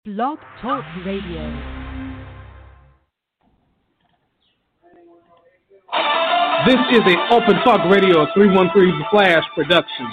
Blog Talk Radio. This is a Open Talk Radio 313 Flash production.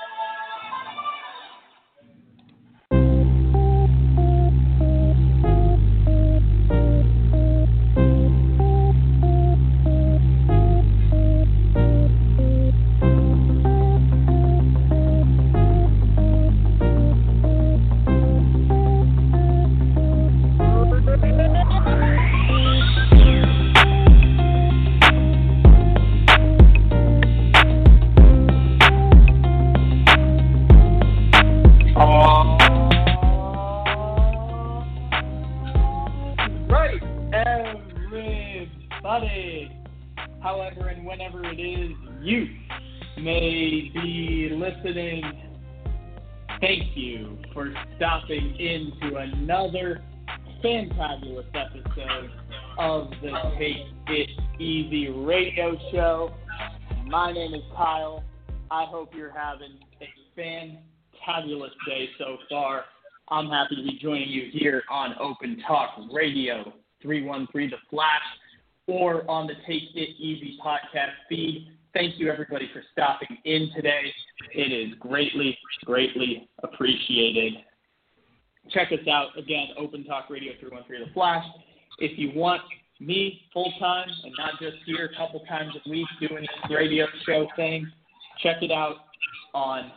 Into another fantabulous episode of the Take It Easy radio show. My name is Kyle. I hope you're having a fantabulous day so far. I'm happy to be joining you here on Open Talk Radio 313 The Flash or on the Take It Easy podcast feed. Thank you everybody for stopping in today. It is greatly, greatly appreciated. Check us out, again, Open Talk Radio 313 The Flash. If you want me full-time and not just here a couple times a week doing this radio show thing, check it out on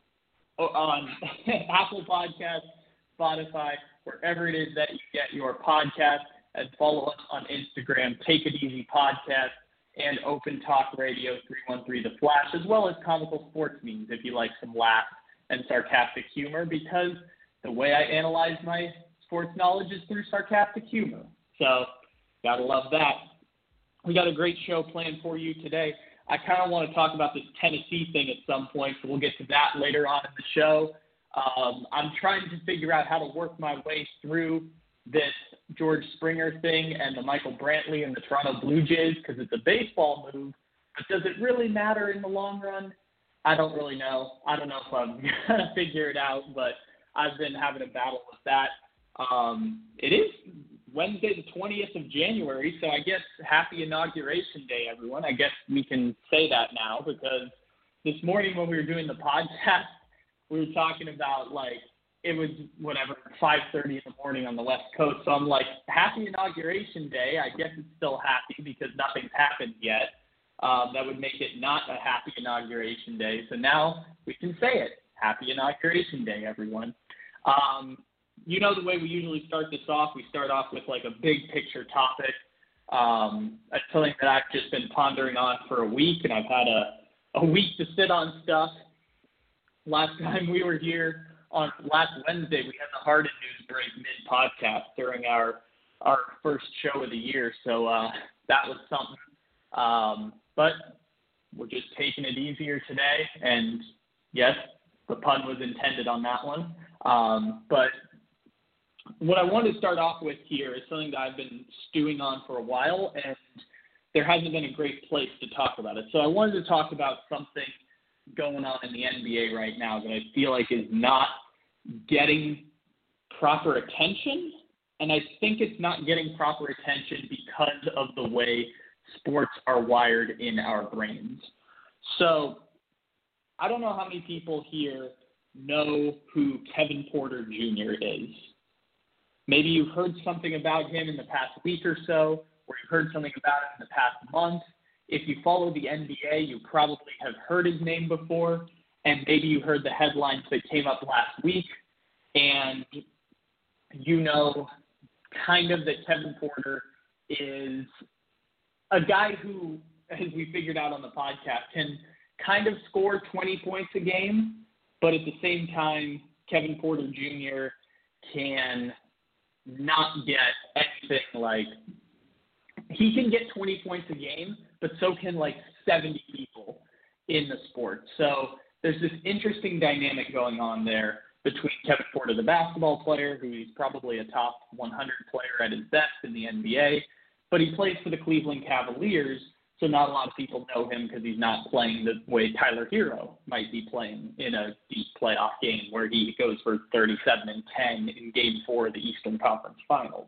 Apple Podcasts, Spotify, wherever it is that you get your podcast, and follow us on Instagram, Take It Easy Podcast, and Open Talk Radio 313 The Flash, as well as comical sports memes if you like some laugh and sarcastic humor, because the way I analyze my sports knowledge is through sarcastic humor. So, gotta love that. We got a great show planned for you today. I kind of want to talk about this Tennessee thing at some point, so we'll get to that later on in the show. I'm trying to figure out how to work my way through this George Springer thing and the Michael Brantley and the Toronto Blue Jays, because it's a baseball move, but does it really matter in the long run? I don't really know. I don't know if I'm going to figure it out, but I've been having a battle with that. It is Wednesday, the 20th of January, so I guess happy Inauguration Day, everyone. I guess we can say that now, because this morning when we were doing the podcast, we were talking about, it was, 5:30 in the morning on the West Coast. So I'm like, happy Inauguration Day. I guess it's still happy because nothing's happened yet. That would make it not a happy Inauguration Day. So now we can say it. Happy Inauguration Day, everyone. You know the way we usually start this off. We start off with a big picture topic. That's something that I've just been pondering on for a week, and I've had a week to sit on stuff. Last time we were here on last Wednesday, we had the Harden news break mid-podcast during our first show of the year, so that was something. But we're just taking it easier today, and yes, the pun was intended on that one. But what I wanted to start off with here is something that I've been stewing on for a while, and there hasn't been a great place to talk about it. So I wanted to talk about something going on in the NBA right now that I feel like is not getting proper attention, and I think it's not getting proper attention because of the way sports are wired in our brains. So I don't know how many people here know who Kevin Porter Jr. is. Maybe you've heard something about him in the past week or so, or you've heard something about him in the past month. If you follow the NBA, you probably have heard his name before, and maybe you heard the headlines that came up last week, and you know kind of that Kevin Porter is a guy who, as we figured out on the podcast, can kind of score 20 points a game, but at the same time, Kevin Porter Jr. can not get anything he can get 20 points a game, but so can 70 people in the sport. So there's this interesting dynamic going on there between Kevin Porter, the basketball player, who he's probably a top 100 player at his best in the NBA, but he plays for the Cleveland Cavaliers, So not a lot of people know him because he's not playing the way Tyler Hero might be playing in a deep playoff game where he goes for 37 and 10 in Game 4 of the Eastern Conference Finals.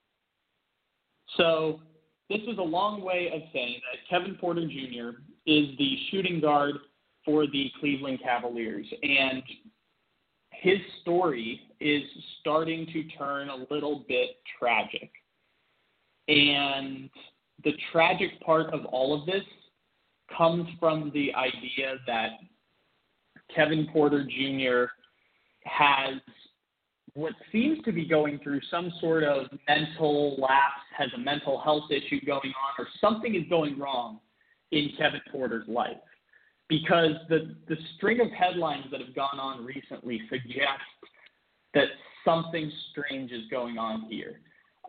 So this is a long way of saying that Kevin Porter Jr. is the shooting guard for the Cleveland Cavaliers, and his story is starting to turn a little bit tragic. And the tragic part of all of this comes from the idea that Kevin Porter Jr. has what seems to be going through some sort of mental lapse, has a mental health issue going on, or something is going wrong in Kevin Porter's life. Because the string of headlines that have gone on recently suggest that something strange is going on here.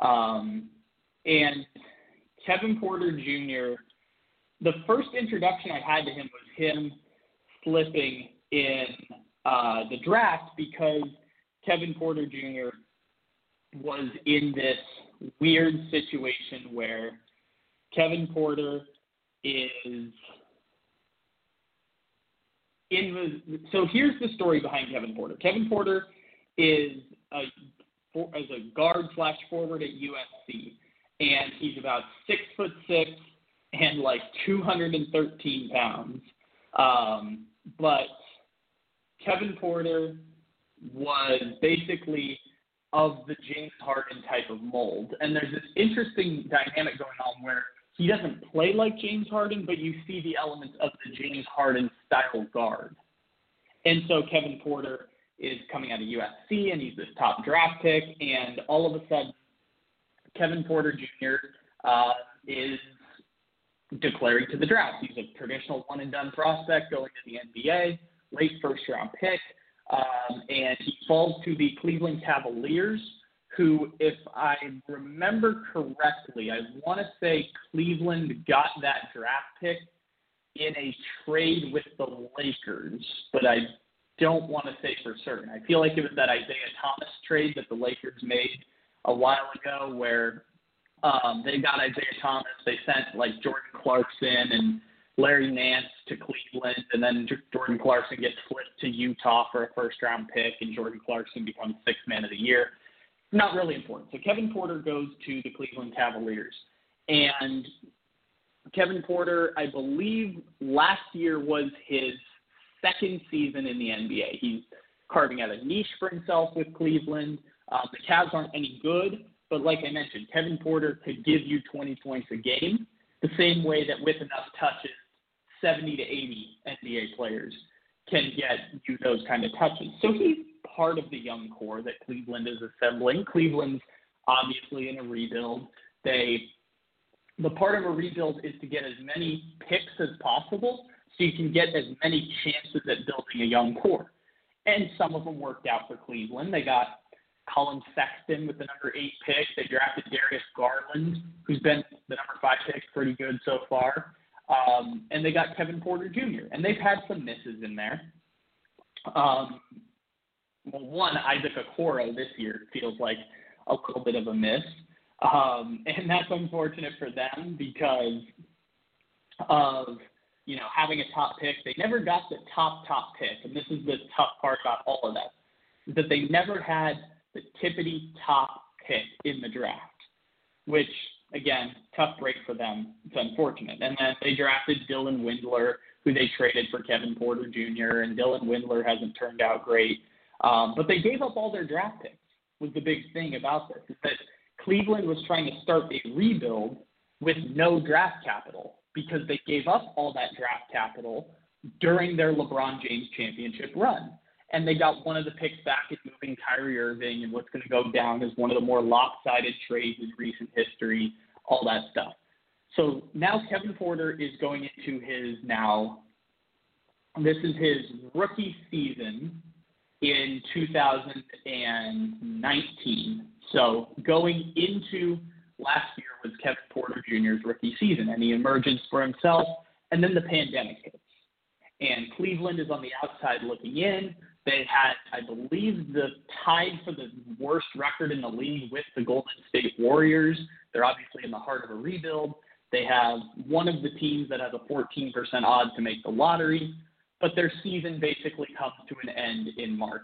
And Kevin Porter Jr., the first introduction I had to him was him slipping in the draft because Kevin Porter Jr. was in this weird situation where Kevin Porter is so here's the story behind Kevin Porter. Kevin Porter is a guard/forward at USC. And he's about 6'6" and like 213 pounds. But Kevin Porter was basically of the James Harden type of mold. And there's this interesting dynamic going on where he doesn't play like James Harden, but you see the elements of the James Harden style guard. And so Kevin Porter is coming out of USC, and he's this top draft pick, and all of a sudden, Kevin Porter Jr. Is declaring to the draft. He's a traditional one-and-done prospect going to the NBA, late first-round pick, and he falls to the Cleveland Cavaliers, who, if I remember correctly, I want to say Cleveland got that draft pick in a trade with the Lakers, but I don't want to say for certain. I feel like it was that Isaiah Thomas trade that the Lakers made a while ago where they got Isaiah Thomas. They sent like Jordan Clarkson and Larry Nance to Cleveland, and then Jordan Clarkson gets flipped to Utah for a first-round pick, and Jordan Clarkson becomes Sixth Man of the Year. Not really important. So Kevin Porter goes to the Cleveland Cavaliers, and Kevin Porter, I believe last year was his second season in the NBA. He's carving out a niche for himself with Cleveland. The Cavs aren't any good, but like I mentioned, Kevin Porter could give you 20 points a game, the same way that with enough touches, 70 to 80 NBA players can get you those kind of touches. So he's part of the young core that Cleveland is assembling. Cleveland's obviously in a rebuild. The part of a rebuild is to get as many picks as possible so you can get as many chances at building a young core. And some of them worked out for Cleveland. They got Colin Sexton with the number 8 pick. They drafted Darius Garland, who's been the number 5 pick, pretty good so far. And they got Kevin Porter Jr., and they've had some misses in there. One, Isaac Okoro this year feels like a little bit of a miss. And that's unfortunate for them because of, having a top pick. They never got the top pick, and this is the tough part about all of that, is that they never had the tippity top pick in the draft, which, again, tough break for them. It's unfortunate. And then they drafted Dylan Windler, who they traded for Kevin Porter Jr., and Dylan Windler hasn't turned out great. But they gave up all their draft picks, was the big thing about this, is that Cleveland was trying to start a rebuild with no draft capital because they gave up all that draft capital during their LeBron James championship run. And they got one of the picks back in moving Kyrie Irving and what's going to go down as one of the more lopsided trades in recent history, all that stuff. So now Kevin Porter is going into this is his rookie season in 2019. So going into last year was Kevin Porter Jr.'s rookie season, and he emerges for himself, and then the pandemic hits. And Cleveland is on the outside looking in. They had, I believe, tied for the worst record in the league with the Golden State Warriors. They're obviously in the heart of a rebuild. They have one of the teams that has a 14% odds to make the lottery, but their season basically comes to an end in March.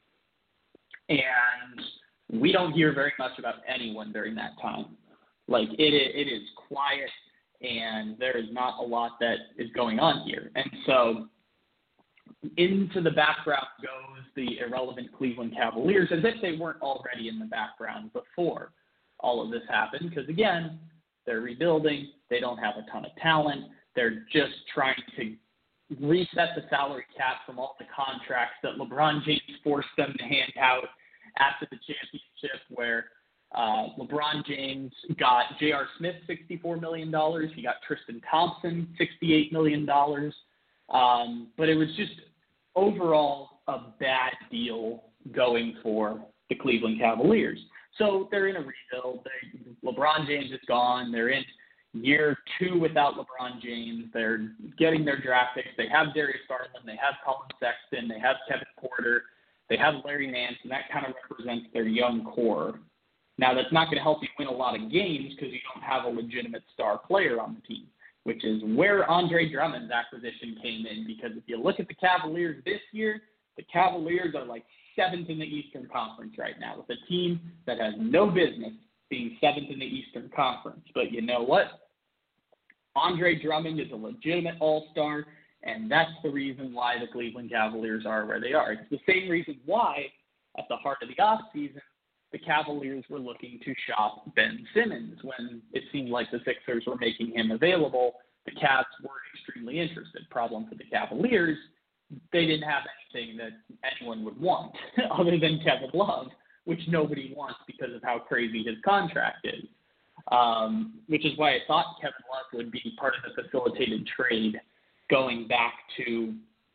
And we don't hear very much about anyone during that time. Like, it is quiet, and there is not a lot that is going on here. And so into the background goes the irrelevant Cleveland Cavaliers, as if they weren't already in the background before all of this happened, because, again, they're rebuilding. They don't have a ton of talent. They're just trying to reset the salary cap from all the contracts that LeBron James forced them to hand out after the championship, where LeBron James got J.R. Smith $64 million. He got Tristan Thompson $68 million. But it was just overall a bad deal going for the Cleveland Cavaliers. So they're in a rebuild. LeBron James is gone. They're in year 2 without LeBron James. They're getting their draft picks. They have Darius Garland. They have Colin Sexton. They have Kevin Porter. They have Larry Nance, and that kind of represents their young core. Now, that's not going to help you win a lot of games because you don't have a legitimate star player on the team, which is where Andre Drummond's acquisition came in, because if you look at the Cavaliers this year, the Cavaliers are like 7th in the Eastern Conference right now, with a team that has no business being 7th in the Eastern Conference. But you know what? Andre Drummond is a legitimate all-star, and that's the reason why the Cleveland Cavaliers are where they are. It's the same reason why, at the heart of the offseason, the Cavaliers were looking to shop Ben Simmons when it seemed like the Sixers were making him available. The Cavs were extremely interested. Problem for the Cavaliers, they didn't have anything that anyone would want other than Kevin Love, which nobody wants because of how crazy his contract is, which is why I thought Kevin Love would be part of the facilitated trade going back to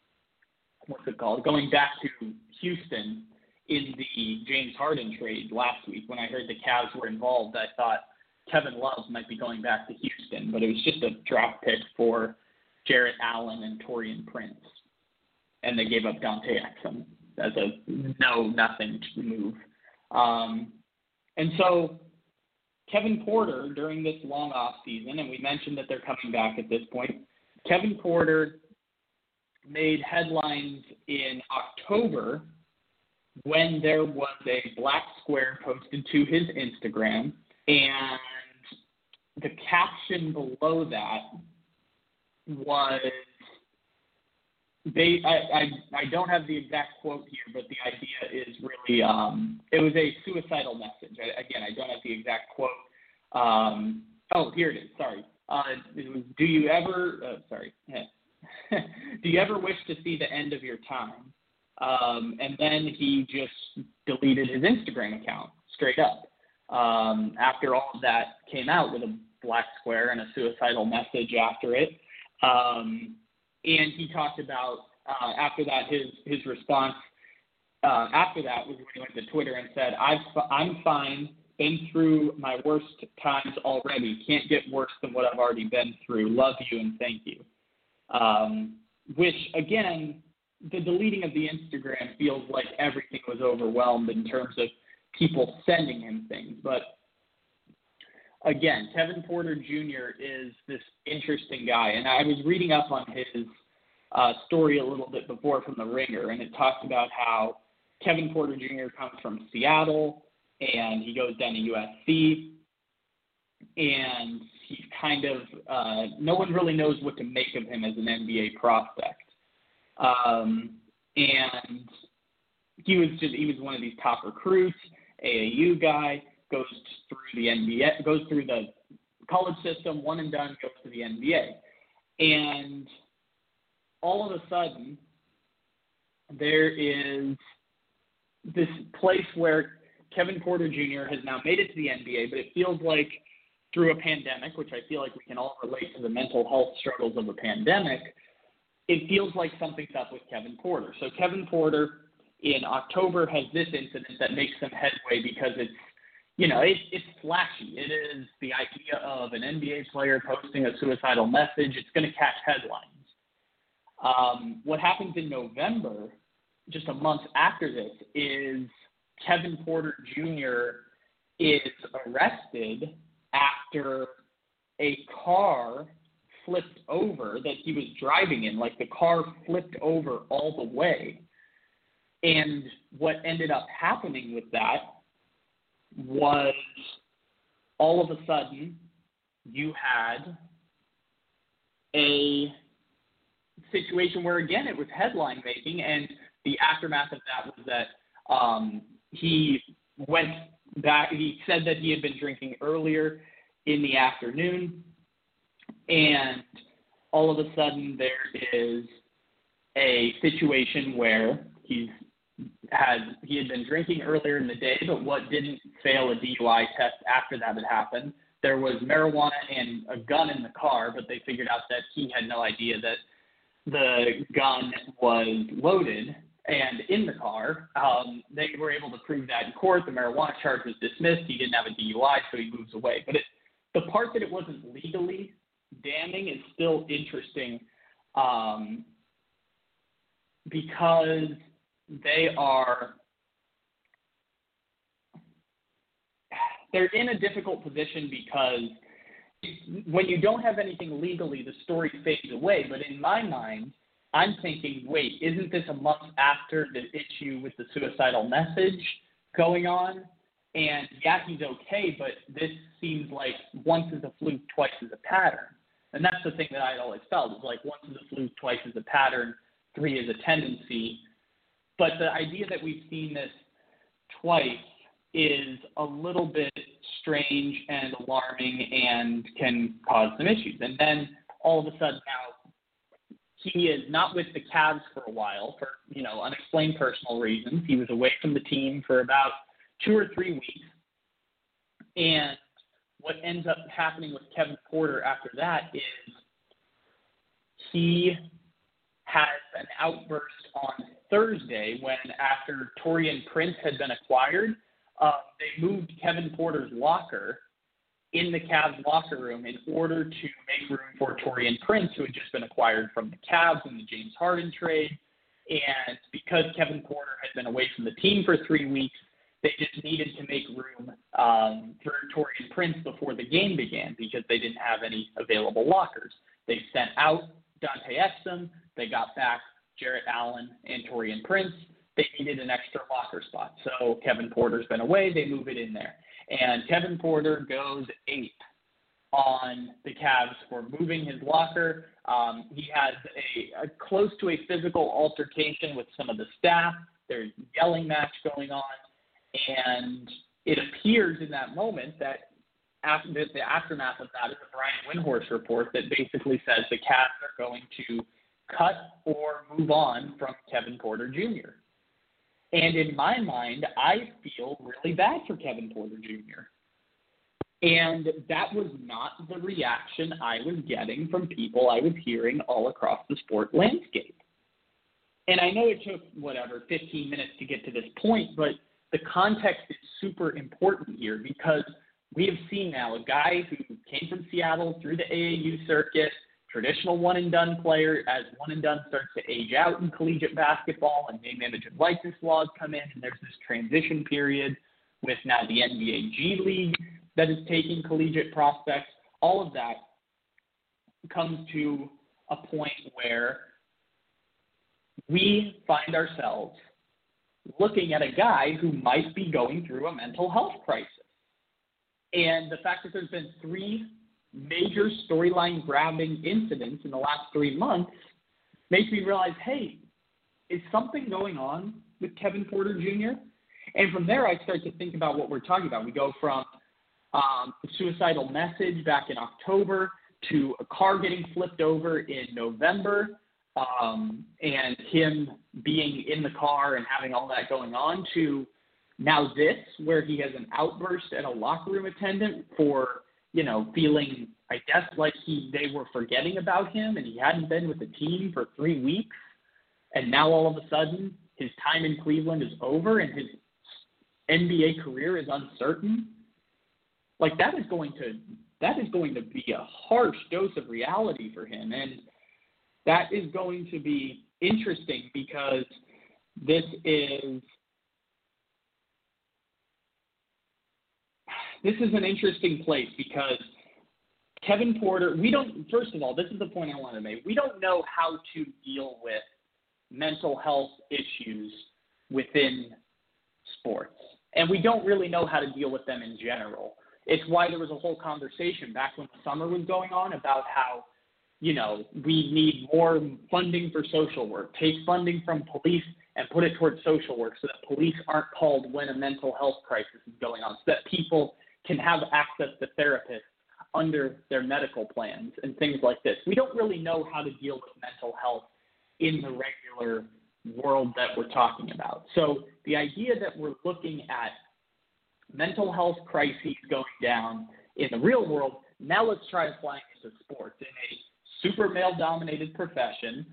Houston in the James Harden trade last week. When I heard the Cavs were involved, I thought Kevin Love might be going back to Houston, but it was just a draft pick for Jarrett Allen and Taurean Prince. And they gave up Dante Exum as a nothing move. And so Kevin Porter, during this long off season, and we mentioned that they're coming back at this point, Kevin Porter made headlines in October when there was a black square posted to his Instagram, and the caption below that was, I don't have the exact quote here, but the idea is really, it was a suicidal message. Again, I don't have the exact quote. Here it is. Sorry. It was, do you ever wish to see the end of your time? And then he just deleted his Instagram account straight up. After all of that came out with a black square and a suicidal message after it. And he talked about, after that, his response after that was when he went to Twitter and said, I'm fine, been through my worst times already, can't get worse than what I've already been through, love you and thank you. Which, again, the deleting of the Instagram feels like everything was overwhelmed in terms of people sending him things. But again, Kevin Porter Jr. is this interesting guy. And I was reading up on his story a little bit before from The Ringer, and it talked about how Kevin Porter Jr. comes from Seattle, and he goes down to USC, and he's kind of no one really knows what to make of him as an NBA prospect. And he was one of these top recruits, AAU guy, goes through the NBA, goes through the college system, one and done, goes to the NBA. And all of a sudden, there is this place where Kevin Porter Jr. has now made it to the NBA, but it feels like through a pandemic, which I feel like we can all relate to the mental health struggles of a pandemic, it feels like something's up with Kevin Porter. So Kevin Porter in October has this incident that makes some headway because it's, it's flashy. It is the idea of an NBA player posting a suicidal message. It's going to catch headlines. What happens in November, just a month after this, is Kevin Porter Jr. is arrested after a car flipped over that he was driving in. Like, the car flipped over all the way. And what ended up happening with that was all of a sudden you had a situation where, again, it was headline making, and the aftermath of that was that he went back. He said that he had been drinking earlier in the afternoon, and all of a sudden there is a situation where he had been drinking earlier in the day, but what didn't fail a DUI test after that had happened, there was marijuana and a gun in the car, but they figured out that he had no idea that the gun was loaded and in the car. They were able to prove that in court. The marijuana charge was dismissed. He didn't have a DUI, so he moves away. But the part that it wasn't legally damning is still interesting because they're in a difficult position, because when you don't have anything legally, the story fades away. But in my mind, I'm thinking, wait, isn't this a month after the issue with the suicidal message going on? And yeah, he's okay, but this seems like once is a fluke, twice is a pattern. And that's the thing that I always felt, is like once is a fluke, twice is a pattern, three is a tendency. But the idea that we've seen this twice is a little bit strange and alarming and can cause some issues. And then all of a sudden now he is not with the Cavs for a while for, unexplained personal reasons. He was away from the team for about 2 or 3 weeks. And what ends up happening with Kevin Porter after that is he has an outburst on Thursday when, after Taurean Prince had been acquired, they moved Kevin Porter's locker in the Cavs locker room in order to make room for Taurean Prince, who had just been acquired from the Cavs in the James Harden trade. And because Kevin Porter had been away from the team for 3 weeks, they just needed to make room for Taurean Prince before the game began, because they didn't have any available lockers. They sent out Dante Exum. They got back Jarrett Allen and Taurean Prince. They needed an extra locker spot. So Kevin Porter's been away. They move it in there. And Kevin Porter goes ape on the Cavs for moving his locker. He has a close to a physical altercation with some of the staff. There's a yelling match going on. And it appears in that moment that the aftermath of that is a Brian Windhorst report that basically says the Cavs are going to cut or move on from Kevin Porter Jr. And in my mind, I feel really bad for Kevin Porter Jr. And that was not the reaction I was getting from people I was hearing all across the sport landscape. And I know it took, 15 minutes to get to this point, but the context is super important here, because we have seen now a guy who came from Seattle through the AAU circuit, traditional one-and-done player. As one-and-done starts to age out in collegiate basketball and name, image, and likeness laws come in, and there's this transition period with now the NBA G League that is taking collegiate prospects. All of that comes to a point where we find ourselves looking at a guy who might be going through a mental health crisis. And the fact that there's been 3 major storyline-grabbing incidents in the last 3 months makes me realize, hey, is something going on with Kevin Porter Jr.? And from there, I start to think about what we're talking about. We go from the suicidal message back in October to a car getting flipped over in November, and him being in the car and having all that going on, to now this, where he has an outburst at a locker room attendant for, feeling, I guess, like they were forgetting about him and he hadn't been with the team for 3 weeks. And now all of a sudden his time in Cleveland is over and his NBA career is uncertain. Like, that is going to be a harsh dose of reality for him. And that is going to be interesting, because this is an interesting place, because Kevin Porter, first of all, this is the point I want to make. We don't know how to deal with mental health issues within sports. And we don't really know how to deal with them in general. It's why there was a whole conversation back when the summer was going on about how, we need more funding for social work. Take funding from police and put it towards social work so that police aren't called when a mental health crisis is going on, so that people can have access to therapists under their medical plans and things like this. We don't really know how to deal with mental health in the regular world that we're talking about. So the idea that we're looking at mental health crises going down in the real world, now let's try applying it to sports. In a super male-dominated profession,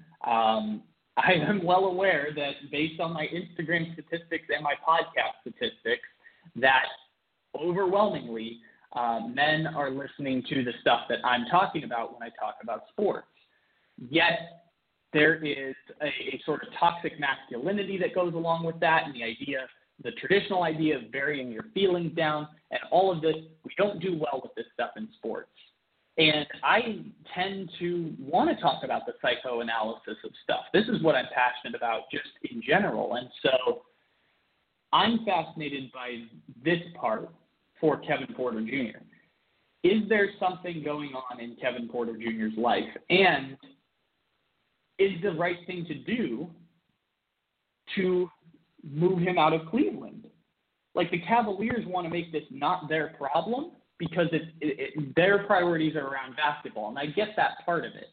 I am well aware that based on my Instagram statistics and my podcast statistics, that overwhelmingly men are listening to the stuff that I'm talking about when I talk about sports. Yet there is a sort of toxic masculinity that goes along with that, and the traditional idea of burying your feelings down, and all of this. We don't do well with this stuff in sports. And I tend to want to talk about the psychoanalysis of stuff. This is what I'm passionate about just in general. And so I'm fascinated by this part for Kevin Porter Jr. Is there something going on in Kevin Porter Jr.'s life? And is the right thing to do to move him out of Cleveland? Like, the Cavaliers want to make this not their problem because their priorities are around basketball, and I get that part of it.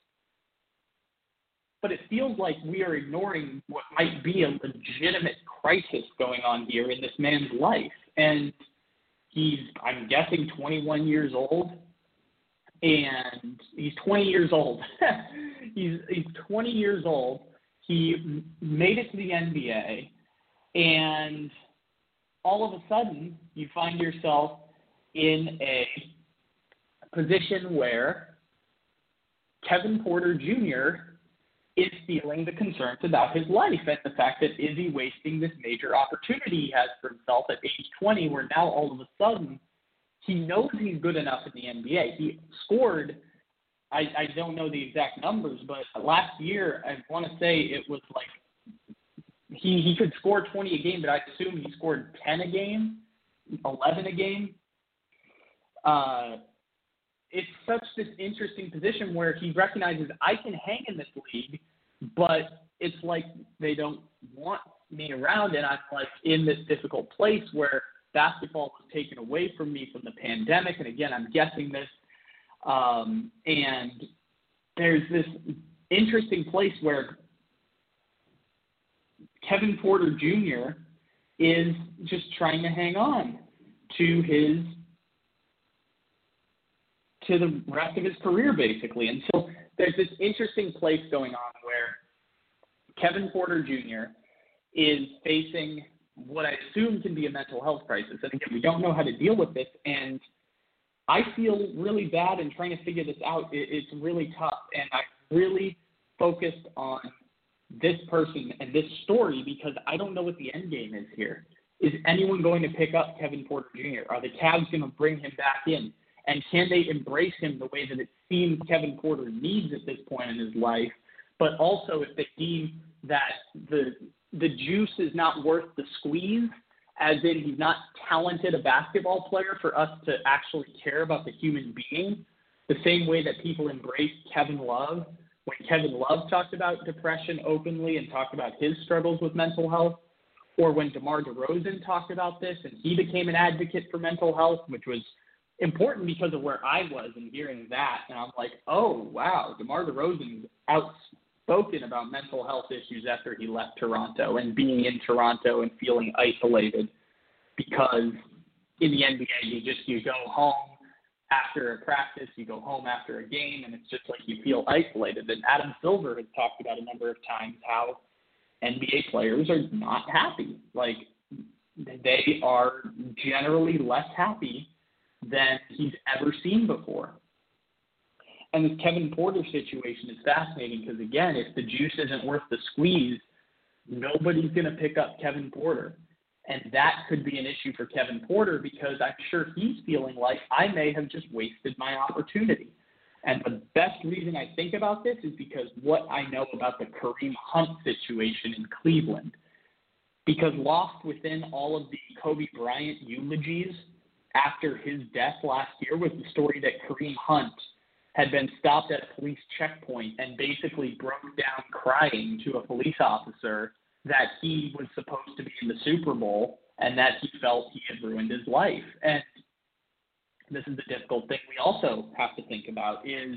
But it feels like we are ignoring what might be a legitimate crisis going on here in this man's life. And he's, I'm guessing, 21 years old. And he's 20 years old. he's 20 years old. He made it to the NBA. And all of a sudden, you find yourself in a position where Kevin Porter Jr. is feeling the concerns about his life and the fact that is he wasting this major opportunity he has for himself at age 20, where now all of a sudden he knows he's good enough in the NBA. He scored, I don't know the exact numbers, but last year I want to say it was like he could score 20 a game, but I assume he scored 10 a game, 11 a game. It's such this interesting position where he recognizes I can hang in this league, but it's like they don't want me around, and I'm like in this difficult place where basketball was taken away from me from the pandemic. And again, I'm guessing this, and there's this interesting place where Kevin Porter Jr. is just trying to hang on to the rest of his career, basically. And so there's this interesting place going on where Kevin Porter Jr. is facing what I assume can be a mental health crisis. And again, we don't know how to deal with this. And I feel really bad in trying to figure this out. It's really tough. And I really focused on this person and this story because I don't know what the end game is here. Is anyone going to pick up Kevin Porter Jr.? Are the Cavs going to bring him back in? And can they embrace him the way that it seems Kevin Porter needs at this point in his life? But also, if they deem that the juice is not worth the squeeze, as in he's not talented a basketball player for us to actually care about the human being, the same way that people embraced Kevin Love when Kevin Love talked about depression openly and talked about his struggles with mental health, or when DeMar DeRozan talked about this and he became an advocate for mental health, which was important because of where I was and hearing that. And I'm like, oh, wow, DeMar DeRozan is outspoken about mental health issues after he left Toronto and being in Toronto and feeling isolated because in the NBA, you go home after a practice, you go home after a game, and it's just like you feel isolated. And Adam Silver has talked about a number of times how NBA players are not happy. Like, they are generally less happy than he's ever seen before. And this Kevin Porter situation is fascinating because, again, if the juice isn't worth the squeeze, nobody's going to pick up Kevin Porter. And that could be an issue for Kevin Porter because I'm sure he's feeling like I may have just wasted my opportunity. And the best reason I think about this is because what I know about the Kareem Hunt situation in Cleveland. Because lost within all of the Kobe Bryant eulogies after his death last year was the story that Kareem Hunt had been stopped at a police checkpoint and basically broke down crying to a police officer that he was supposed to be in the Super Bowl and that he felt he had ruined his life. And this is the difficult thing we also have to think about is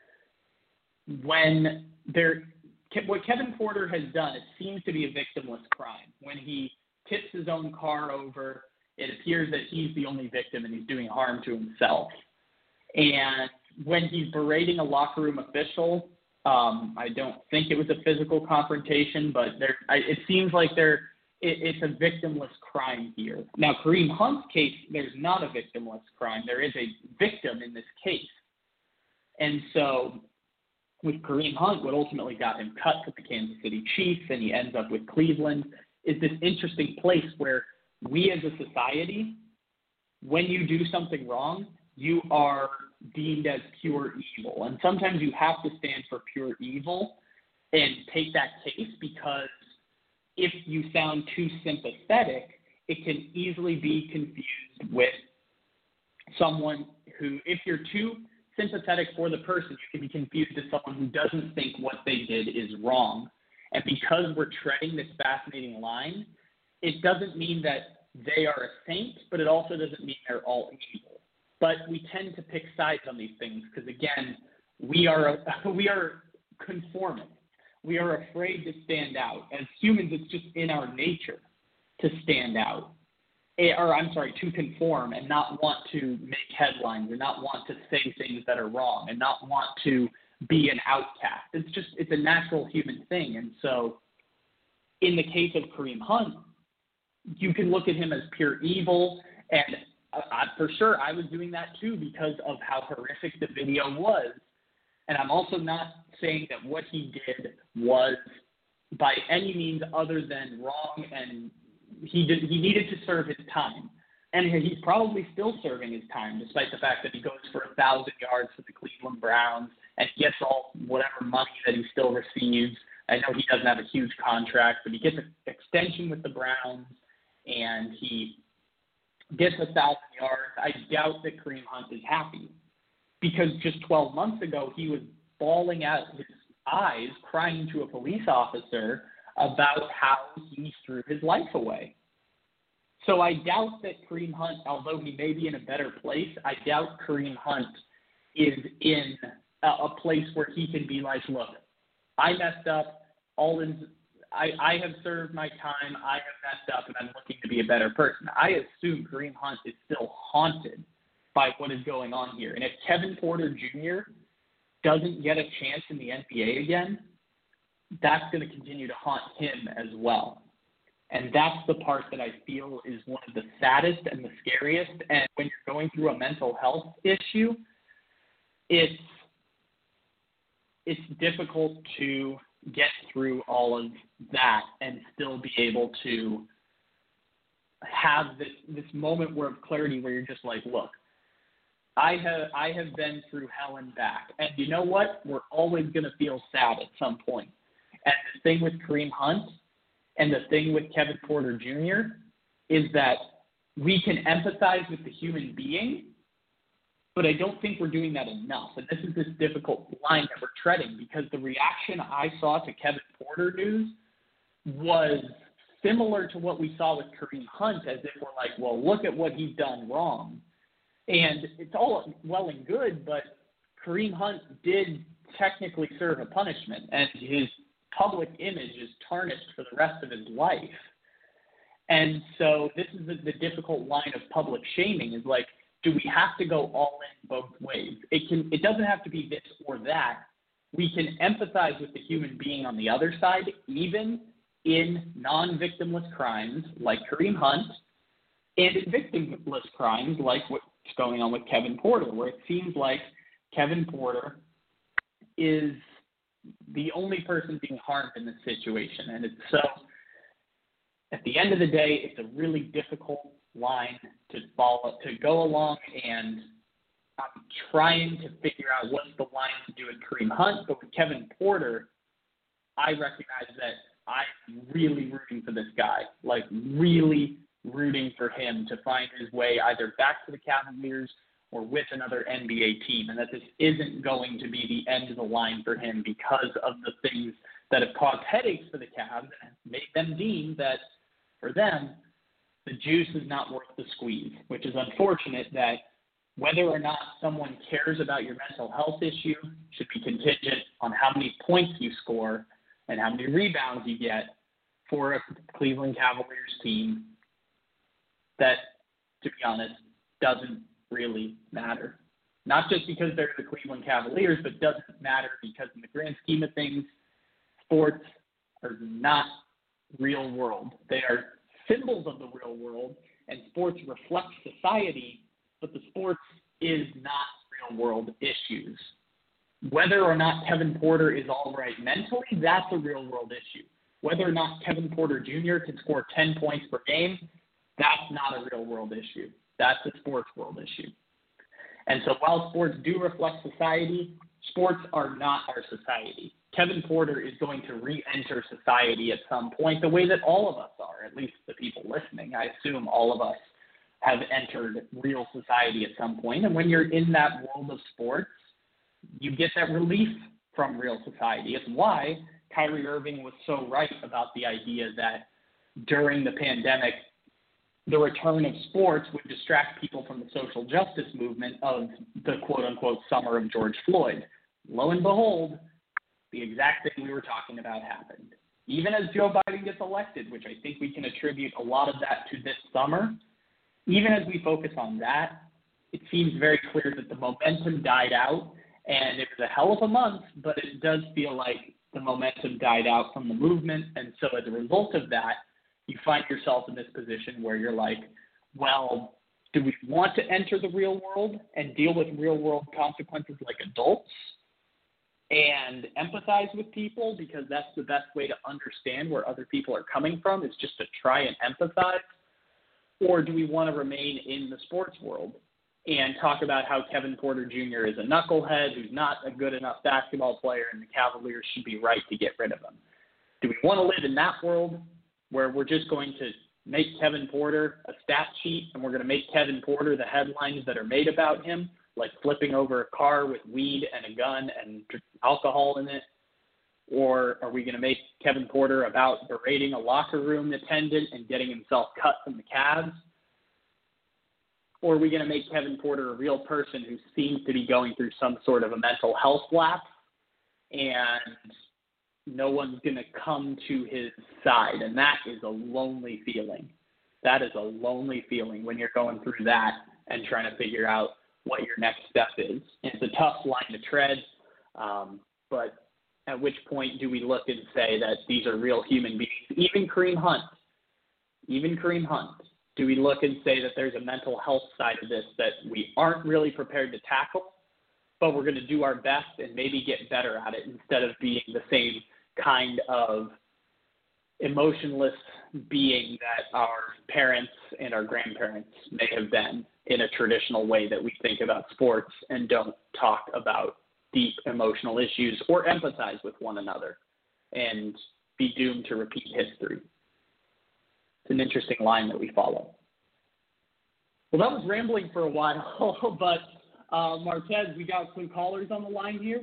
when what Kevin Porter has done, it seems to be a victimless crime. When he tips his own car over, it appears that he's the only victim and he's doing harm to himself. And when he's berating a locker room official, I don't think it was a physical confrontation, but it seems like it's a victimless crime here. Now, Kareem Hunt's case, there's not a victimless crime. There is a victim in this case. And so with Kareem Hunt, what ultimately got him cut from the Kansas City Chiefs and he ends up with Cleveland is this interesting place where we as a society, when you do something wrong, you are deemed as pure evil. And sometimes you have to stand for pure evil and take that case because if you sound too sympathetic, it can easily be confused with someone who, if you're too sympathetic for the person, you can be confused as someone who doesn't think what they did is wrong. And because we're treading this fascinating line, it doesn't mean that they are a saint, but it also doesn't mean they're all evil. But we tend to pick sides on these things because, again, we are conformist. We are afraid to stand out. As humans, it's just in our nature to stand out. To conform and not want to make headlines and not want to say things that are wrong and not want to be an outcast. It's a natural human thing. And so in the case of Kareem Hunt, you can look at him as pure evil. And for sure, I was doing that too because of how horrific the video was. And I'm also not saying that what he did was by any means other than wrong, and he needed to serve his time. And he's probably still serving his time, despite the fact that he goes for 1,000 yards for the Cleveland Browns and gets all whatever money that he still receives. I know he doesn't have a huge contract, but he gets an extension with the Browns, and he gets 1,000 yards. I doubt that Kareem Hunt is happy because just 12 months ago, he was bawling out his eyes, crying to a police officer about how he threw his life away. So I doubt that Kareem Hunt, although he may be in a better place, I doubt Kareem Hunt is in a place where he can be like, look, I messed up. I have served my time. I have messed up, and I'm looking to be a better person. I assume Kareem Hunt is still haunted by what is going on here. And if Kevin Porter Jr. doesn't get a chance in the NBA again, that's going to continue to haunt him as well. And that's the part that I feel is one of the saddest and the scariest. And when you're going through a mental health issue, it's difficult to get through all of that and still be able to have this moment of clarity where you're just like, look, I have been through hell and back. And you know what? We're always going to feel sad at some point. And the thing with Kareem Hunt and the thing with Kevin Porter Jr. is that we can empathize with the human being, but I don't think we're doing that enough. And this is this difficult line that we're treading because the reaction I saw to Kevin Porter news was similar to what we saw with Kareem Hunt, as if we're like, well, look at what he's done wrong. And it's all well and good, but Kareem Hunt did technically serve a punishment, and his public image is tarnished for the rest of his life. And so this is the difficult line of public shaming is like, do we have to go all in both ways? It doesn't have to be this or that. We can empathize with the human being on the other side, even in non-victimless crimes like Kareem Hunt, and in victimless crimes like what's going on with Kevin Porter, where it seems like Kevin Porter is the only person being harmed in this situation. And it's so, at the end of the day, it's a really difficult line to follow, to go along and I'm trying to figure out what's the line to do with Kareem Hunt, but with Kevin Porter, I recognize that I'm really rooting for this guy, like really rooting for him to find his way either back to the Cavaliers or with another NBA team, and that this isn't going to be the end of the line for him because of the things that have caused headaches for the Cavs and made them deem that, for them, the juice is not worth the squeeze, which is unfortunate that whether or not someone cares about your mental health issue should be contingent on how many points you score and how many rebounds you get for a Cleveland Cavaliers team that, to be honest, doesn't really matter. Not just because they're the Cleveland Cavaliers, but doesn't matter because in the grand scheme of things, sports are not real world. They are symbols of the real world, and sports reflect society, but the sports is not real world issues. Whether or not Kevin Porter is all right mentally, that's a real world issue. Whether or not Kevin Porter Jr. can score 10 points per game, that's not a real world issue. That's a sports world issue. And so while sports do reflect society, sports are not our society. Kevin Porter is going to re-enter society at some point the way that all of us are, at least the people listening. I assume all of us have entered real society at some point. And when you're in that world of sports, you get that relief from real society. It's why Kyrie Irving was so right about the idea that during the pandemic, the return of sports would distract people from the social justice movement of the quote-unquote summer of George Floyd. Lo and behold, the exact thing we were talking about happened. Even as Joe Biden gets elected, which I think we can attribute a lot of that to this summer, even as we focus on that, it seems very clear that the momentum died out, and it was a hell of a month, but it does feel like the momentum died out from the movement, and so as a result of that, you find yourself in this position where you're like, well, do we want to enter the real world and deal with real world consequences like adults and empathize with people because that's the best way to understand where other people are coming from is just to try and empathize? Or do we want to remain in the sports world and talk about how Kevin Porter Jr. is a knucklehead who's not a good enough basketball player and the Cavaliers should be right to get rid of him? Do we want to live in that world where we're just going to make Kevin Porter a stat sheet and we're going to make Kevin Porter the headlines that are made about him, like flipping over a car with weed and a gun and alcohol in it? Or are we going to make Kevin Porter about berating a locker room attendant and getting himself cut from the Cavs? Or are we going to make Kevin Porter a real person who seems to be going through some sort of a mental health lapse and no one's going to come to his side? And that is a lonely feeling. That is a lonely feeling when you're going through that and trying to figure out what your next step is. And it's a tough line to tread, but at which point do we look and say that these are real human beings? Even Kareem Hunt, do we look and say that there's a mental health side of this that we aren't really prepared to tackle, but we're going to do our best and maybe get better at it instead of being the same kind of emotionless being that our parents and our grandparents may have been in a traditional way that we think about sports and don't talk about deep emotional issues or empathize with one another and be doomed to repeat history. It's an interesting line that we follow. Well, that was rambling for a while, but Marquez, we got some callers on the line here.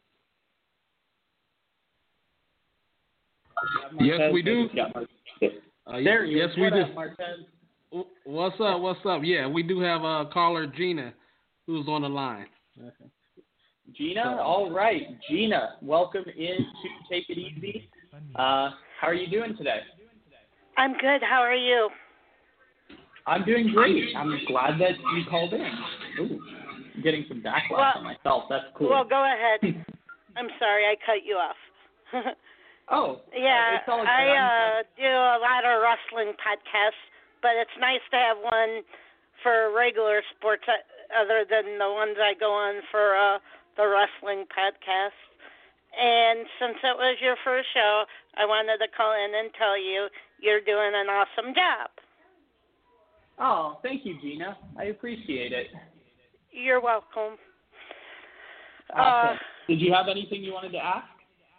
Yes, we do. There you yes, we do. Marquez? What's up? Yeah, we do have caller Gina who's on the line. Okay. Gina, all right. Gina, welcome in to Take It Easy. How are you doing today? I'm good. How are you? I'm doing great. I'm glad that you called in. Ooh, I'm getting some backlash on myself. That's cool. Well, go ahead. I'm sorry I cut you off. Oh. Yeah, it's all good. I do a lot of wrestling podcasts, but it's nice to have one for regular sports other than the ones I go on for the wrestling podcast. And since it was your first show, I wanted to call in and tell you you're doing an awesome job. Oh, thank you, Gina. I appreciate it. You're welcome. Awesome. Did you have anything you wanted to ask?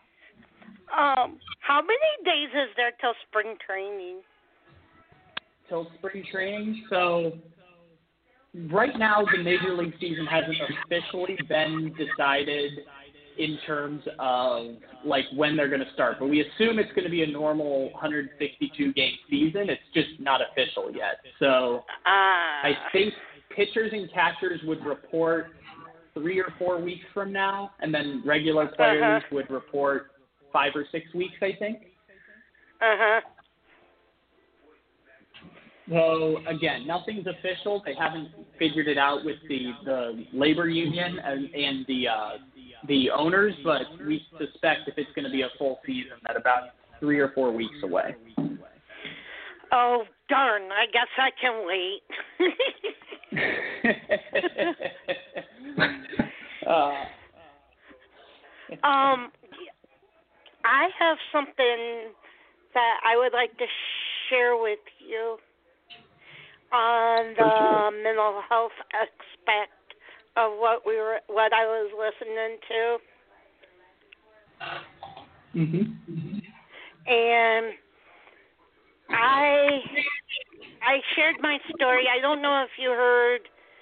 How many days is there till spring training? Till spring training? So right now the Major League season hasn't officially been decided in terms of like when they're going to start, but we assume it's going to be a normal 162 game season. It's just not official yet. So I think pitchers and catchers would report 3 or 4 weeks from now, and then regular players would report 5 or 6 weeks, I think. So again, nothing's official. They haven't figured it out with the labor union and the owners, but we suspect if it's going to be a full season, that about 3 or 4 weeks away. Oh darn! I guess I can wait. I have something that I would like to share with you on the mental health aspect of what I was listening to. And I shared my story. I don't know if you heard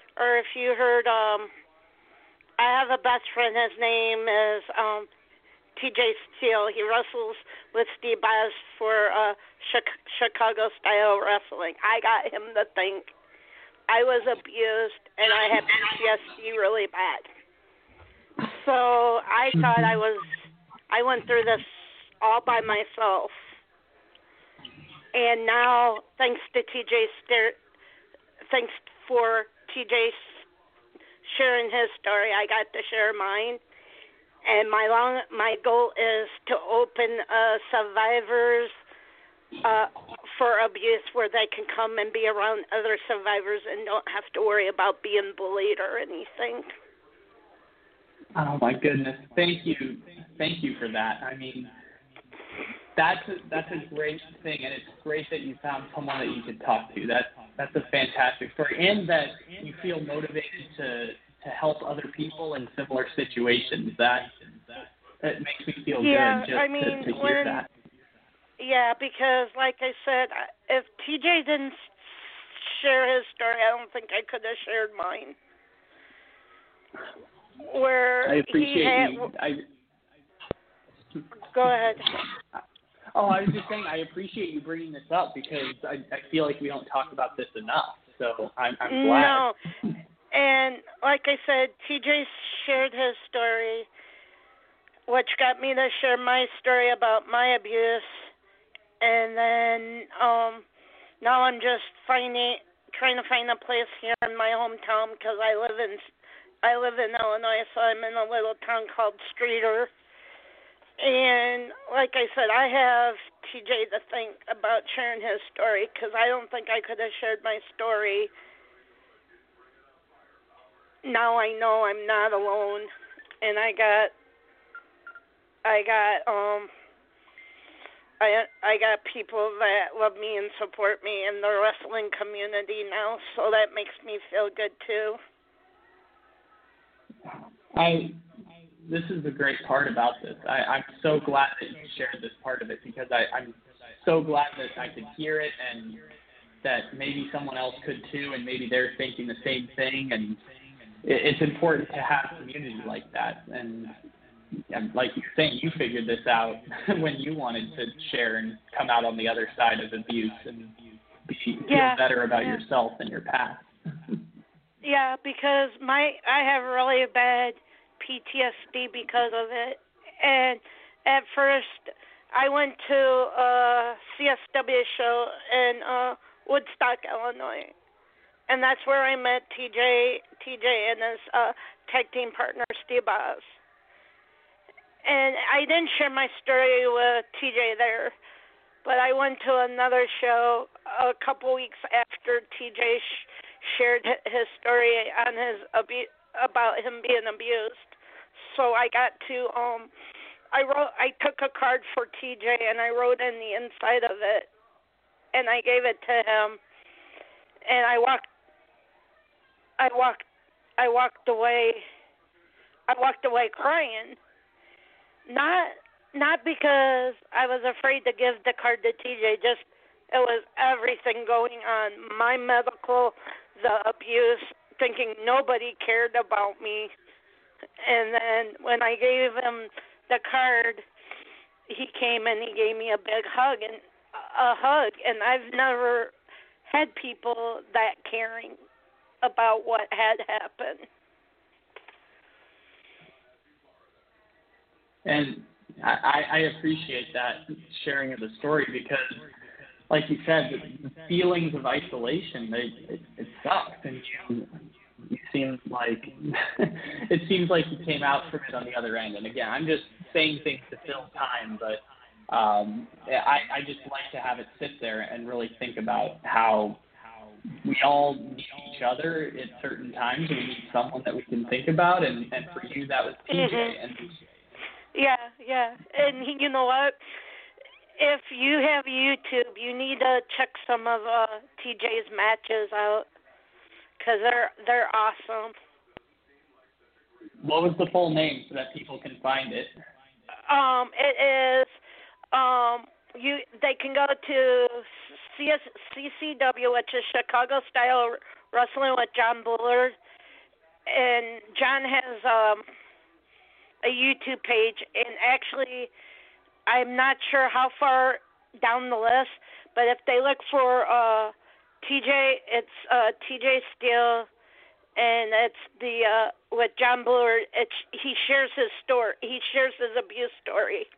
I have a best friend. His name is TJ Steele. He wrestles with Steve Bias for Chicago style wrestling. I got him to think I was abused and I had PTSD really bad. So I thought I went through this all by myself. And now, thanks for TJ sharing his story, I got to share mine. And my goal is to open survivors for abuse where they can come and be around other survivors and don't have to worry about being bullied or anything. Oh my goodness! Thank you for that. I mean, that's a great thing, and it's great that you found someone that you could talk to. That's a fantastic story, and that you feel motivated to help other people in similar situations. That makes me feel good just to hear that. Yeah, because like I said, if TJ didn't share his story, I don't think I could have shared mine. Where I appreciate you. Go ahead. Oh, I was just saying I appreciate you bringing this up because I feel like we don't talk about this enough. So I'm glad. No. And like I said, TJ shared his story, which got me to share my story about my abuse. And then now I'm just trying to find a place here in my hometown because I live in Illinois, so I'm in a little town called Streator. And like I said, I have TJ to thank about sharing his story because I don't think I could have shared my story. Now I know I'm not alone, and I got people that love me and support me in the wrestling community now, so that makes me feel good too. This is the great part about this. I'm so glad that you shared this part of it because I'm so glad that I could hear it and that maybe someone else could too, and maybe they're thinking the same thing. And it's important to have a community like that. And like you're saying, you figured this out when you wanted to share and come out on the other side of abuse and feel better about yourself and your past. Yeah, because I have really bad PTSD because of it. And at first, I went to a CSW show in Woodstock, Illinois. And that's where I met TJ and his tag team partner, Steve Boz. And I didn't share my story with TJ there, but I went to another show a couple weeks after TJ shared his story on about him being abused. So I got to I took a card for TJ and I wrote in the inside of it and I gave it to him, and I walked I walked away crying. Not because I was afraid to give the card to TJ, just it was everything going on. My medical, the abuse, thinking nobody cared about me. And then when I gave him the card, he came and he gave me a big hug, and I've never had people that caring about what had happened. And I appreciate that sharing of the story because, like you said, the feelings of isolation, it sucked, and you seemed like it seems like you came out from it on the other end. And again, I'm just saying things to fill time, but I just like to have it sit there and really think about how we all need each other at certain times. We need someone that we can think about, and for you, that was TJ. Mm-hmm. And yeah. And you know what? If you have YouTube, you need to check some of TJ's matches out because they're awesome. What was the full name so that people can find it? It is they can go to CCW, which is Chicago Style Wrestling with John Bullard, and John has a YouTube page, and actually I'm not sure how far down the list, but if they look for TJ, it's TJ Steele, and it's the with John Bullard. He shares his story. He shares his abuse story.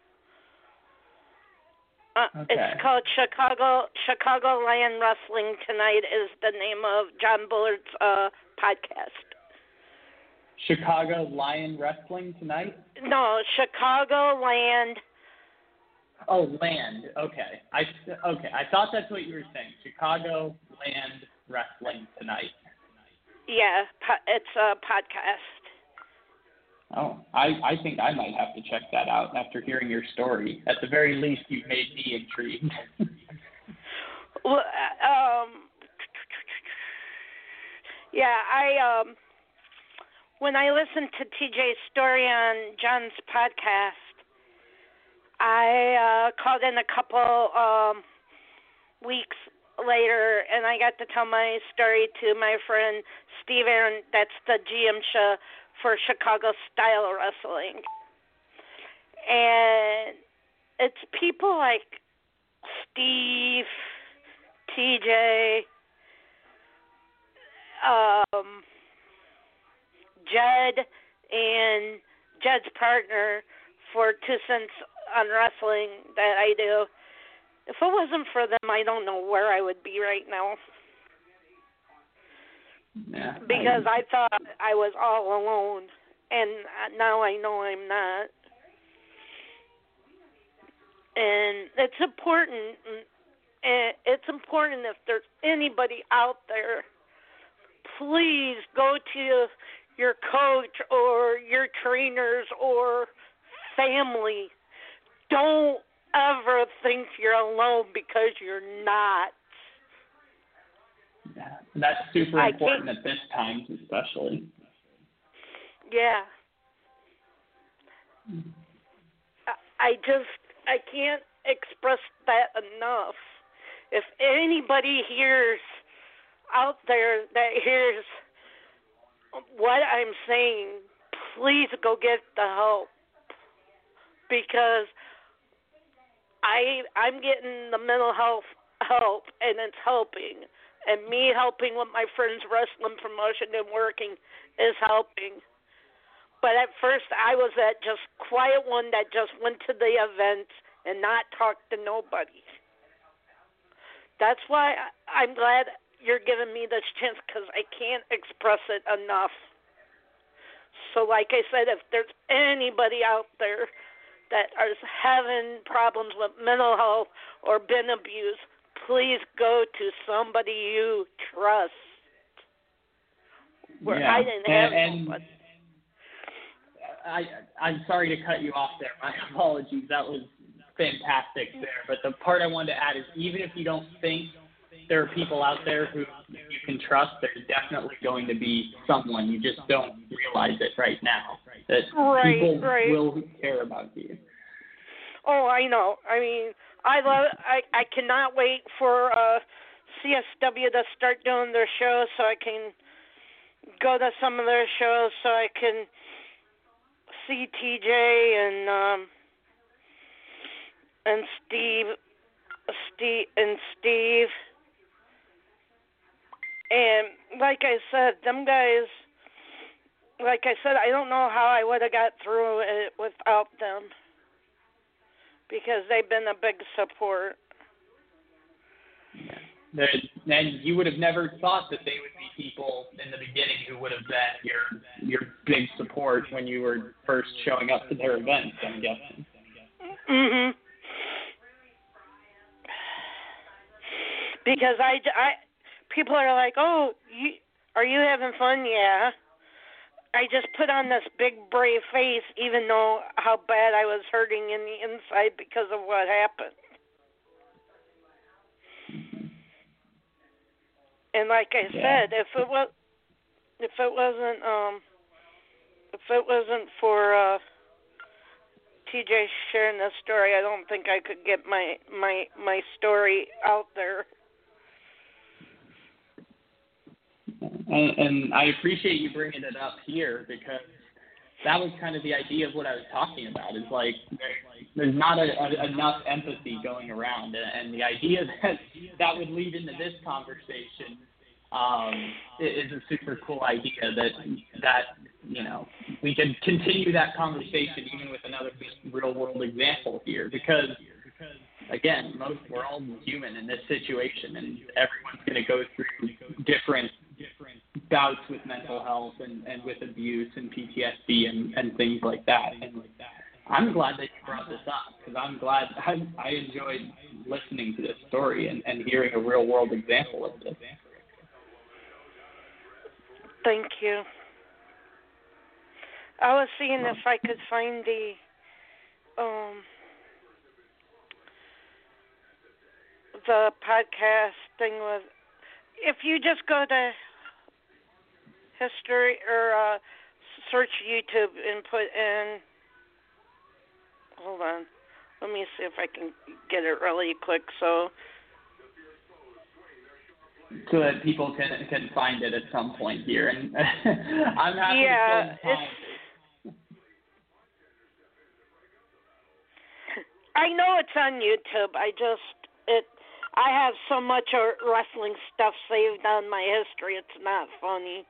Okay. It's called Chicago Lion Wrestling Tonight is the name of John Bullard's podcast. Chicago Lion Wrestling Tonight? No, Chicago Land. Oh, Land. Okay. I thought that's what you were saying. Chicago Land Wrestling Tonight. Yeah, it's a podcast. Oh, I think I might have to check that out after hearing your story. At the very least, you've made me intrigued. Well, yeah, when I listened to TJ's story on John's podcast, I called in a couple weeks later, and I got to tell my story to my friend Steve Aaron. That's the GM show for Chicago Style Wrestling. And it's people like Steve, TJ, Jed, and Jed's partner for 2 Cents on Wrestling that I do. If it wasn't for them, I don't know where I would be right now. Yeah, because I thought I was all alone, and now I know I'm not. And it's important. It's important if there's anybody out there, please go to your coach or your trainers or family. Don't ever think you're alone because you're not. Yeah, that's super important at this time, especially. Yeah. I can't express that enough. If anybody out there that hears what I'm saying, please go get the help. Because I'm getting the mental health help, and it's helping. And me helping with my friend's wrestling promotion and working is helping. But at first I was that just quiet one that just went to the events and not talked to nobody. That's why I'm glad you're giving me this chance, because I can't express it enough. So like I said, if there's anybody out there that is having problems with mental health or been abused, please go to somebody you trust. Where I didn't have nobody. I'm sorry to cut you off there. My apologies. That was fantastic there. But the part I wanted to add is, even if you don't think there are people out there who you can trust. There's definitely going to be someone. You just don't realize it right now. That people will care about you. Oh, I know. I mean, I cannot wait for CSW to start doing their shows so I can go to some of their shows so I can see TJ and Steve. And like I said, them guys, like I said, I don't know how I would have got through it without them because they've been a big support. Yeah. And you would have never thought that they would be people in the beginning who would have been your big support when you were first showing up to their events, I'm guessing. Mhm. Because I people are like, "Oh, are you having fun?" Yeah. I just put on this big brave face, even though how bad I was hurting in the inside because of what happened. And like I said, if it wasn't for TJ sharing this story, I don't think I could get my story out there. And I appreciate you bringing it up here because that was kind of the idea of what I was talking about. Is like there's not enough empathy going around, and the idea that would lead into this conversation is a super cool idea. That we can continue that conversation even with another real world example here because. Again, we're all human in this situation, and everyone's going to go through different bouts with mental health and with abuse and PTSD and things like that. And I'm glad that you brought this up because I'm glad I enjoyed listening to this story and hearing a real world example of this. Thank you. I was seeing if I could find the podcast thing with, if you just go to history or search YouTube and put in, hold on, let me see if I can get it really quick so that people can find it at some point here, and I'm happy to spend time. I know it's on YouTube. I have so much wrestling stuff saved on my history. It's not funny.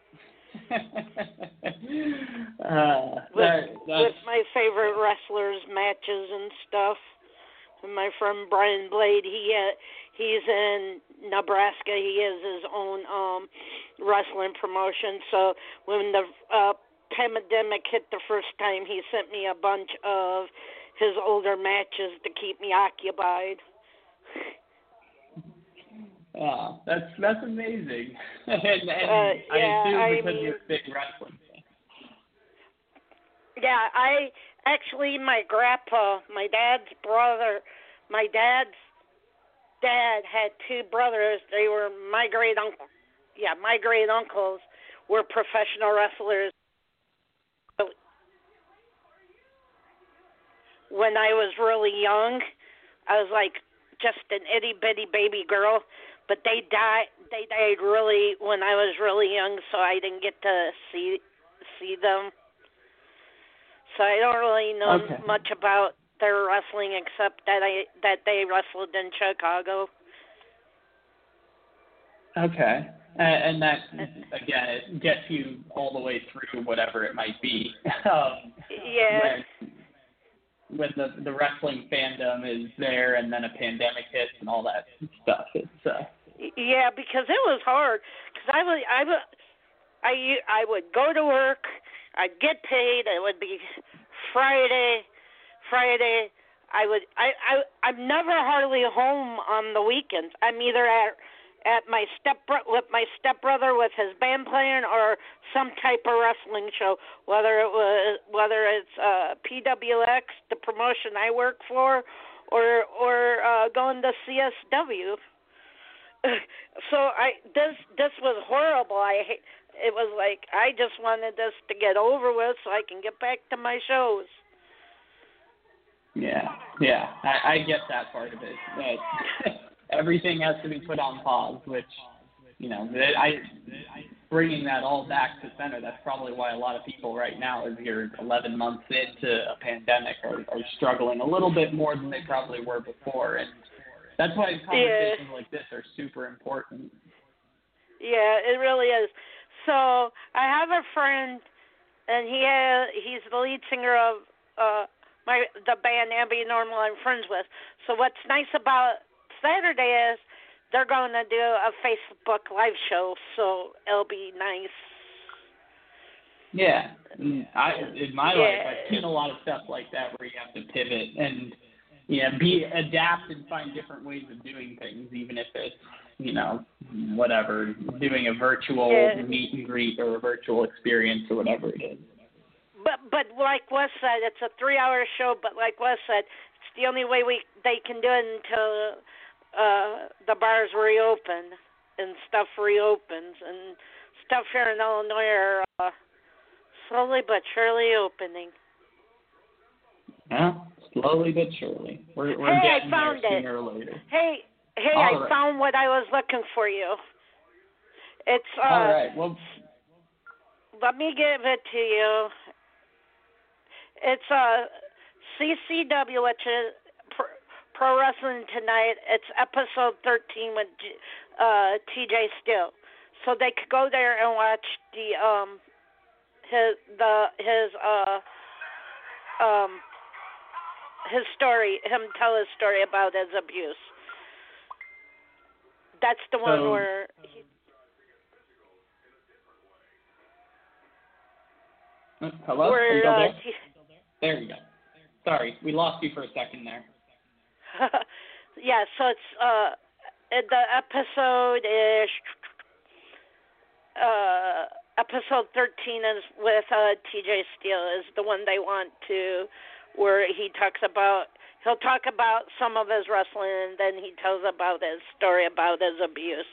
With my favorite wrestlers, matches and stuff. And my friend Brian Blade, he's in Nebraska. He has his own wrestling promotion. So when the pandemic hit the first time, he sent me a bunch of his older matches to keep me occupied. Oh, that's amazing. and I assume because you're a big wrestling fan. Yeah, my grandpa, my dad's dad had two brothers. They were my great uncle. Yeah, my great uncles were professional wrestlers. When I was really young, I was like just an itty bitty baby girl. But they died really when I was really young, so I didn't get to see them. So I don't really know much about their wrestling except that they wrestled in Chicago. Okay. And that, again, it gets you all the way through whatever it might be. When the wrestling fandom is there and then a pandemic hits and all that stuff. Yeah, because it was hard. Because I would go to work, I'd get paid. It would be Friday. I'm never hardly home on the weekends. I'm either at my with my stepbrother with his band playing or some type of wrestling show, whether it's PWX, the promotion I work for, or going to CSW. So this was horrible. It was like I just wanted this to get over with so I can get back to my shows. Yeah, I get that part of it. That everything has to be put on pause, which, bringing that all back to center, that's probably why a lot of people right now, as you're 11 months into a pandemic, are struggling a little bit more than they probably were before. And that's why conversations like this are super important. Yeah, it really is. So I have a friend, and he's the lead singer of the band Ambient Normal I'm friends with. So what's nice about Saturday is they're going to do a Facebook live show, so it'll be nice. Yeah. In my life, I've seen a lot of stuff like that where you have to pivot and adapt and find different ways of doing things, even if it's, whatever, doing a virtual meet and greet or a virtual experience or whatever it is. But like Wes said, it's a 3-hour show, but like Wes said, it's the only way they can do it until the bars reopen and stuff reopens, and stuff here in Illinois are slowly but surely opening. Yeah, slowly but surely. We're getting there sooner or later. Hey, I found what I was looking for you. It's all right. Well, let me give it to you. It's CCW, which is Pro Wrestling Tonight. It's episode 13 with TJ Steele. So they could go there and watch his story, him tell his story about his abuse. That's the one where hello? Where, there you go. Sorry, we lost you for a second there. Yeah, so it's the episode is episode 13 is with TJ Steele is the one they want to, where he'll talk about some of his wrestling, and then he tells about his story about his abuse.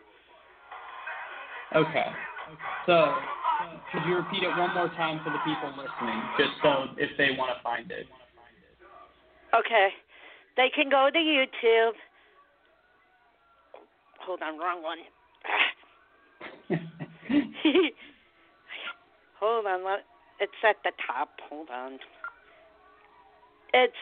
Okay. So could you repeat it one more time for the people listening, just so if they want to find it? Okay. They can go to YouTube. Hold on, wrong one. Hold on, it's at the top. Hold on. It's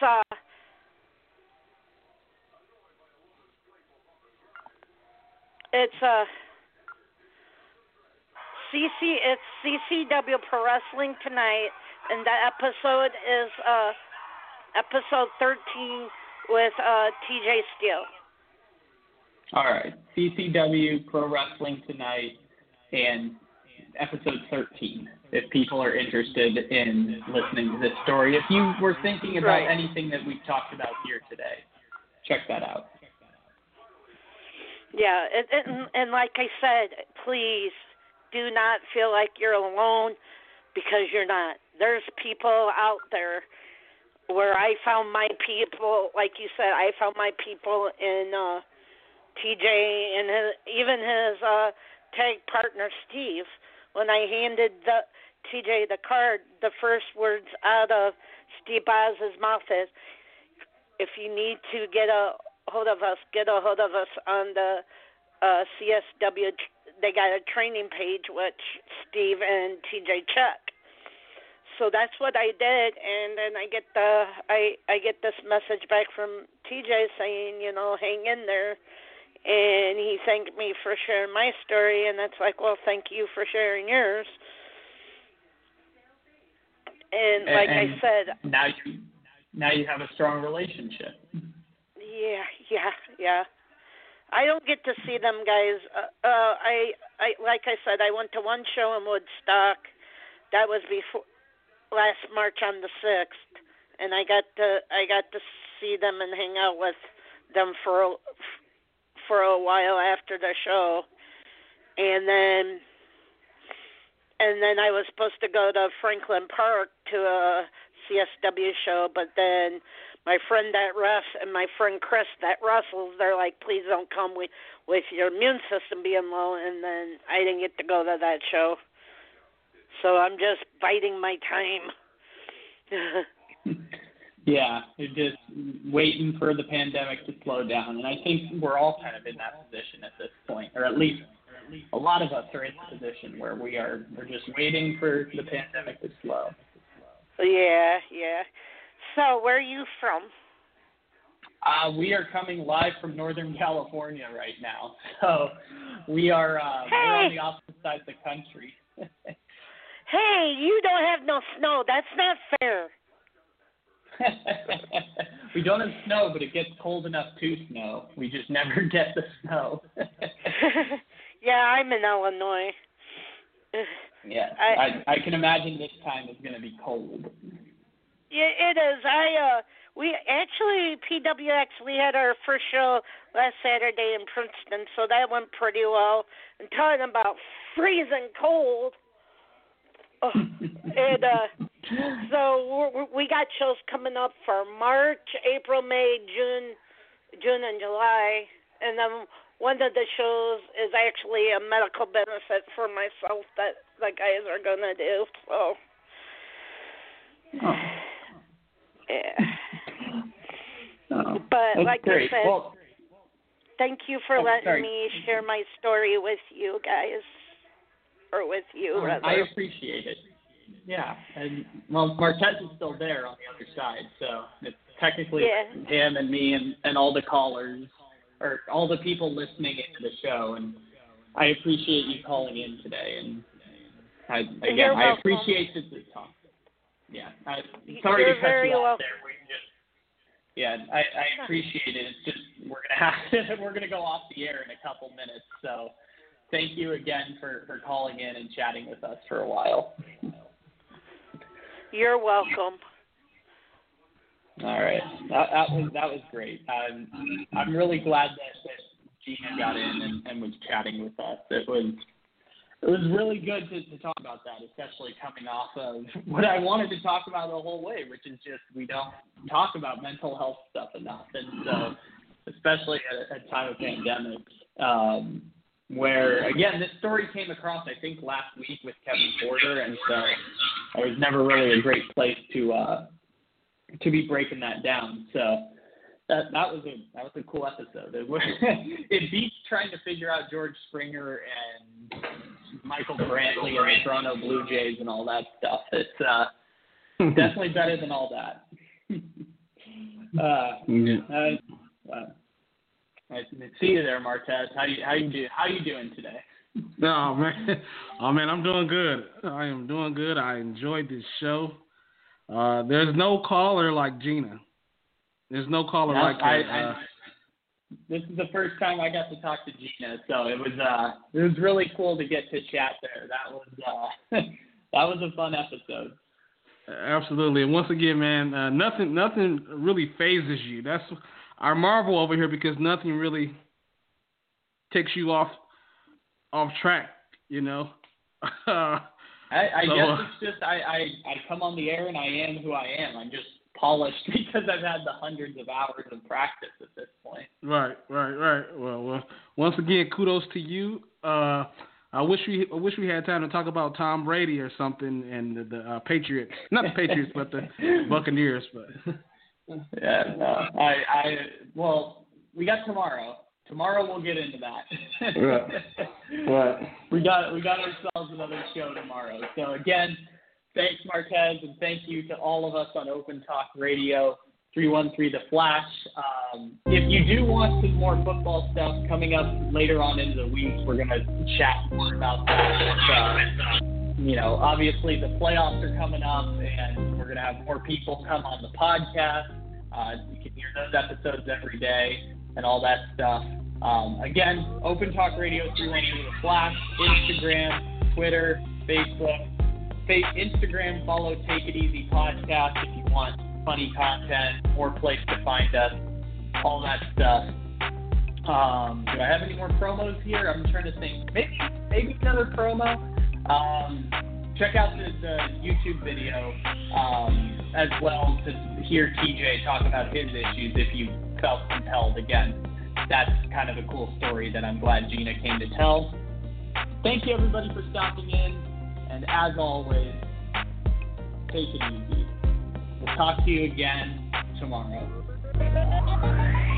CCW Pro Wrestling Tonight, and the episode is episode 13 with TJ Steele. All right, CCW Pro Wrestling Tonight and episode 13. If people are interested in listening to this story, if you were thinking about anything that we've talked about here today, check that out. Yeah, and like I said, please do not feel like you're alone, because you're not. There's people out there where I found my people, like you said, I found my people in TJ and even his tag partner Steve. When I handed TJ the card, the first words out of Steve Boz's mouth is, if you need to get a hold of us on the CSW. They got a training page, which Steve and TJ check. So that's what I did, and then I get this message back from TJ saying, hang in there, and he thanked me for sharing my story, and it's like, well, thank you for sharing yours. And like I said, now you have a strong relationship. Yeah. I don't get to see them guys. I like I said, I went to one show in Woodstock. That was before last March on the 6th, and I got to see them and hang out with them for a while after the show, and then I was supposed to go to Franklin Park to a CSW show, but then my friend that refs and my friend Chris that wrestles, they're like, please don't come with your immune system being low, and then I didn't get to go to that show. So I'm just biding my time. Yeah, you're just waiting for the pandemic to slow down, and I think we're all kind of in that position at this point, or at least a lot of us are in the position where we're just waiting for the pandemic to slow. Yeah. So where are you from? We are coming live from Northern California right now, so we are we're on the opposite side of the country. Hey, you don't have no snow. That's not fair. We don't have snow, but it gets cold enough to snow. We just never get the snow. Yeah, I'm in Illinois. Yeah, I can imagine this time is going to be cold. Yeah, it is. We actually, PWX, we had our first show last Saturday in Princeton, so that went pretty well. And talking about freezing cold. Oh, and so we got shows coming up for March, April, May, June, and July. And then one of the shows is actually a medical benefit for myself that the guys are going to do. So, yeah. But like I said, thank you for letting me share my story with you guys. Or with you, rather. I appreciate it. Yeah. And, well, Martez is still there on the other side, so it's technically him and me and all the callers, or all the people listening into the show, and I appreciate you calling in today. And I appreciate the talk. Yeah. Sorry to cut you off there. I appreciate it. It's just we're gonna go off the air in a couple minutes, so thank you again for calling in and chatting with us for a while. You're welcome. All right, that was great. I'm really glad that Gina got in and was chatting with us. It was really good to talk about that, especially coming off of what I wanted to talk about the whole way, which is just we don't talk about mental health stuff enough, and so especially at a time of pandemic. Where, again, this story came across, I think, last week with Kevin Porter, and so it was never really a great place to be breaking that down. So that was a cool episode. It beats trying to figure out George Springer and Michael Brantley and the Toronto Blue Jays and all that stuff. It's definitely better than all that. I see you there, Martez. How you doing today? Oh man, I'm doing good. I am doing good. I enjoyed this show. There's no caller like Gina. There's no caller like her. This is the first time I got to talk to Gina, so it was really cool to get to chat there. That was a fun episode. Absolutely, and once again, man, nothing really phases you. That's our marvel over here, because nothing really takes you off track, you know. I guess it's just I come on the air and I am who I am. I'm just polished because I've had the hundreds of hours of practice at this point. Right. Well, once again, kudos to you. I wish we had time to talk about Tom Brady or something and the Patriots, not the Patriots, but the Buccaneers, but. Yeah, no. Well, we got tomorrow. Tomorrow we'll get into that. Right. We got ourselves another show tomorrow. So again, thanks Martez, and thank you to all of us on Open Talk Radio 313 The Flash. If you do want some more football stuff coming up later on into the week, we're gonna chat more about that. Obviously the playoffs are coming up, and we're gonna have more people come on the podcast. You can hear those episodes every day and all that stuff. Again, Open Talk Radio 313 The Flash, Instagram, Twitter, Facebook. Instagram, follow Take It Easy Podcast if you want funny content, more place to find us, all that stuff. Do I have any more promos here? I'm trying to think. Maybe another promo. check out the YouTube video as well to hear TJ talk about his issues if you felt compelled. Again, that's kind of a cool story that I'm glad Gina came to tell. Thank you, everybody, for stopping in. And as always, take it easy. We'll talk to you again tomorrow.